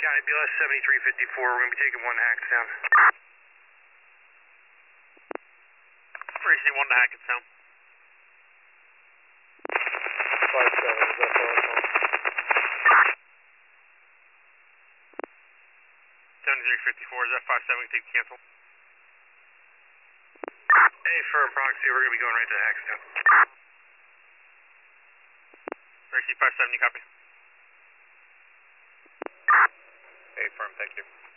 County BLS 7354, we're going to be taking 1 to Hackettstown. Tracy 1 to Hackettstown. 57, is that protocol? 7354, is that 57, take cancel. Hey, firm proxy, we're going to be going right to Hackettstown. Tracy 57, you copy? Hey, firm, thank you.